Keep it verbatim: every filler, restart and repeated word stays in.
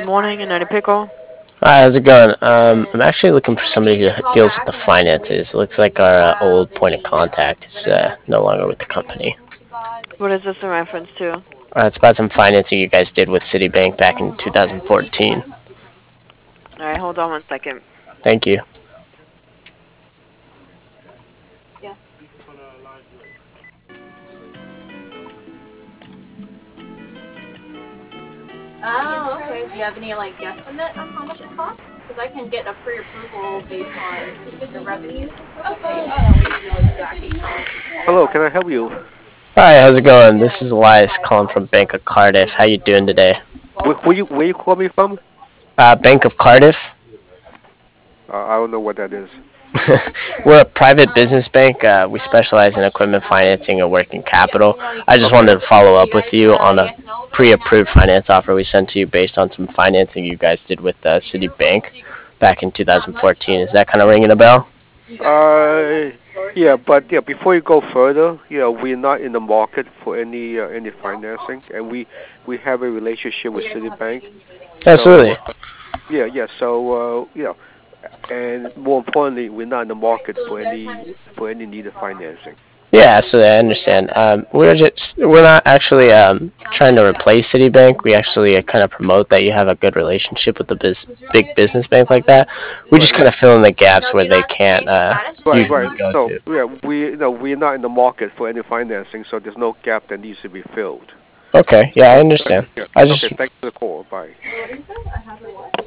Morning, and a pickle. Hi, how's it going? Um, I'm actually looking for somebody who deals with the finances. It looks like our uh, old point of contact is uh, no longer with the company. What is this in reference to? Uh, it's about some financing you guys did with Citibank back in two thousand fourteen. Alright, hold on one second. Thank you. Oh, okay. Do you have any like guesstimate on how much it costs? Because I can get a pre-approval based on the revenues and stuff. Okay. Oh, exactly. Hello, can I help you? Hi, how's it going? This is Elias calling from Bank of Cardiff. How you doing today? Where, where you where you call me from? Uh, Bank of Cardiff? Uh, I don't know what that is. We're a private business bank. Uh, we specialize in equipment financing and working capital. I just Okay. wanted to follow up with you on a pre-approved finance offer we sent to you based on some financing you guys did with uh, Citibank back in two thousand fourteen. Is that kind of ringing a bell? Uh, yeah, but yeah, before you go further, you know, we're not in the market for any uh, any financing, and we we have a relationship with Citibank. So Absolutely. uh, yeah, yeah. So uh, you know, and more importantly, we're not in the market for any for any needed financing. Yeah, absolutely. I understand. Um, we're just we're not actually um, trying to replace Citibank. We actually uh, kind of promote that you have a good relationship with a biz- big business bank like that. We just Right, kind of fill in the gaps where they can't uh, right, usually right. go So to. yeah, we you know we're not in the market for any financing, so there's no gap that needs to be filled. Okay, yeah, I Okay. understand. Yeah. I Okay. just Thanks for the call. Bye.